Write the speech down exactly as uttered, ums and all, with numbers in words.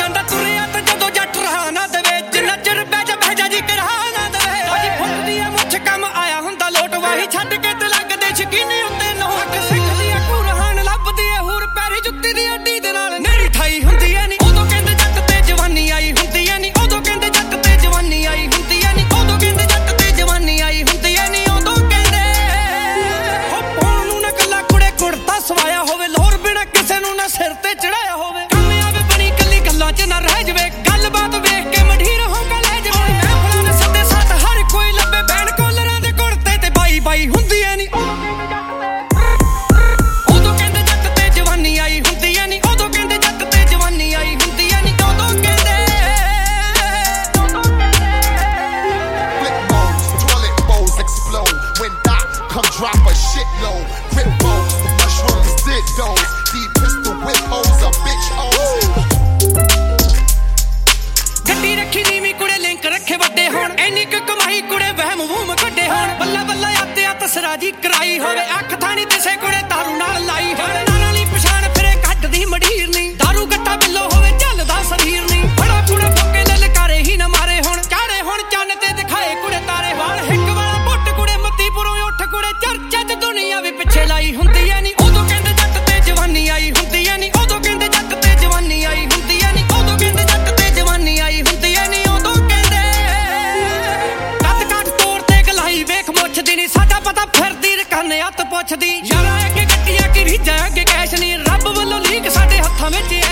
ਜਾਂਦਾ ਤੁਰਿਆ ਤੇ ਜਦੋਂ ਜੱਟ ਰਹਾ ਨਾ ਦੇਵੇ ਜਿੰਨਾ ਚਿਰ ਬਹਿ ਜਾ ਬਹਿ ਜਾ ਜੀ ਕਰਹਾ ਨਾ ਦੇਵੇ ਅਜੀ ਫੁੱਟਦੀ ਐ ਮੁੱਛ ਕੰਮ ਆਇਆ ਹੁੰਦਾ ਲੋਟ ਵਾਹੀ ਛੱਡ ਕੇ ਤੇ ਲੱਗਦੇ ਸ਼ਕੀਨੇ ਉੱਤੇ ਨੋਟ ਸਿੱਖਦੀ ਐ ਕੁਰਹਾਨ ਲੱਭਦੀ ਐ ਹੂਰ ਪੈਰੀ ਜੁੱਤੀ ਦੀ ਅੱਡੀ ਦੇ ਨਾਲ ਮੇਰੀ ਠਾਈ ਹੁੰਦੀ ਐ ਨੀ ਉਦੋਂ ਕਹਿੰਦੇ ਜੱਟ ਤੇ ਜਵਾਨੀ ਆਈ ਹੁੰਦੀ ਐ ਨੀ ਉਦੋਂ ਕਹਿੰਦੇ ਜੱਟ ਤੇ ਜਵਾਨੀ ਆਈ ਹੁੰਦੀ ਐ ਨੀ ਉਦੋਂ ਕਹਿੰਦੇ ਜੱਟ ਤੇ ਜਵਾਨੀ ਆਈ ਹੁੰਦੀ ਐ ਨੀ ਉਦੋਂ ਕਹਿੰਦੇ ਹੋ ਪਾਉਣ ਨੂੰ ਨਾ ਕੱਲਾ ਕੁੜੇ ਕੁੜਤਾ ਸਵਾਇਆ ਹੋਵੇ ਲੋਰ ਬਿਨਾ ਕਿਸੇ ਨੂੰ ਨਾ ਸਿਰ ਤੇ ਚੜਾਇਆ ਹੋਵੇ ਕਾਮਯਾਬ ਬਣੀ ਕੱਲੀ ਗੱਲਾਂ 'ਚ ਨਾ ਰਹਿ ਜਾਵੇ ਗੱਲਬਾਤ ਵੇਖ ਕੇ ਮਢੀਰ ਹੋ ਕੇ ਲੈ ਜਾਵੇ ਮਹਿਫਲਾਂ ਦੇ ਸੱਦੇ ਸਾਥ ਹਰ ਕੋਈ ਲੱਭੇ ਬੈਣ ਕੋਲਰਾਂ ਦੇ ਕੁੜਤੇ ਤੇ ਬਾਈ ਬਾਈ ਹੁੰਦੀ ਐ ਨੀ ਉਦੋਂ ਕਹਿੰਦੇ ਜੱਟ ਤੇ ਜਵਾਨੀ ਆਈ ਹੁੰਦੀ ਐ ਨੀ ਉਦੋਂ ਕਹਿੰਦੇ ਜੱਟ ਤੇ ਜਵਾਨੀ ਆਈ ਹੁੰਦੀ ਐ ਨੀ ਉਦੋਂ ਕਹਿੰਦੇ Toilet bowls explode when Doc come drop a shitload. Grip bowls, mushrooms, did those. Deep pistol whip holes, a bitch hoes. ਗੱਡੀ ਰੱਖੀ ਨੀਵੀਂ ਕੁੜੇ ਲਿੰਕ ਰੱਖੇ ਵੱਡੇ ਹੋਣ ਐਨੀ ਕੁ ਕਮਾਈ ਕੁੜੇ ਵਹਿਮ ਵੂਮ ਕੱਢੇ ਹੋਣ ਬੱਲਾ ਬੱਲਾ ਆਤੇ ਆ ਤਸਰਾਜੀ ਕਰਾਈ ਹੋਵੇ ਅੱਖ ਥਾਣੀ ਦਿਸੇ ਕੁੜੇ ਦਾਰੂ ਨਾਲ ਲਾਈ ਹੋਵੇ ਨਾਲ ਵਾਲੀ ਪਛਾਣ ਫਿਰੇ ਕੱਢਦੀ ਮਢੀਰ ਨੀ ਦਾਰੂ ਗੱਟਾ ਬਿੱਲੋ ਹੋਵੇ ਚੱਲਦਾ ਸਰੀਰ ਨੀ ਫੜਾ ਫੁੜਾ ਫੋਕੇ ਲਲਕਾਰੇ ਹੀ ਨਾ ਮਾਰੇ ਹੁਣ ਚਾੜੇ ਹੁਣ ਚੰਨ ਤੇ ਦਿਖਾਏ ਕੁੜੇ ਤਾਰੇ ਵਾਲ ਹਿੱਕ ਵਾਲਾ ਪੁੱਟ ਕੁੜੇ ਮੱਤੀਪੁਰੋਂ ਉੱਠ ਕੁੜੇ ਚਰਚਾ 'ਚ ਦੁਨੀਆ ਵੀ ਪਿੱਛੇ ਲਾਈ ਹੁੰਦੀ ਐ ਨੀ ਉਦੋਂ ਕਹਿੰਦੇ ਜੱਟ ਤੇ ਜਵਾਨੀ ਆਈ ਹੁੰਦੀ ਐ ਨੀ ਉਦੋਂ ਕਹਿੰਦੇ ਜੱਟ ਤੇ ਜਵਾਨੀ ਆਈ ਹੁੰਦੀ ਐ ਨੀ ਉਦੋਂ ਕਹਿੰਦੇ ਜੱਟ ਤੇ ਜਵਾਨੀ ਆਈ ਹੁੰਦੀ ਐ ਨੀ ਉਦੋਂ ਕਹਿੰਦੇ ਕੱਦ ਕਾਠ ਤੋੜ ਤੇ ਗਲਾਈ ਵੇਖ ਮੁੱਛਦੀ ਨੀ ਸਾਡਾ ਪਤਾ ਫਿਰਦੀ ਰਕਾਨੇ ਹੱਥ ਪੁੱਛਦੀ ਯਾਰਾ ਅੱਗੇ ਗੱਡੀਆਂ ਕੀ ਰੀਝਾਂ ਅੱਗੇ ਕੈਸ਼ ਨੀ ਰੱਬ ਵੱਲੋਂ ਲੀਕ ਸਾਡੇ ਹੱਥਾਂ ਵਿੱਚ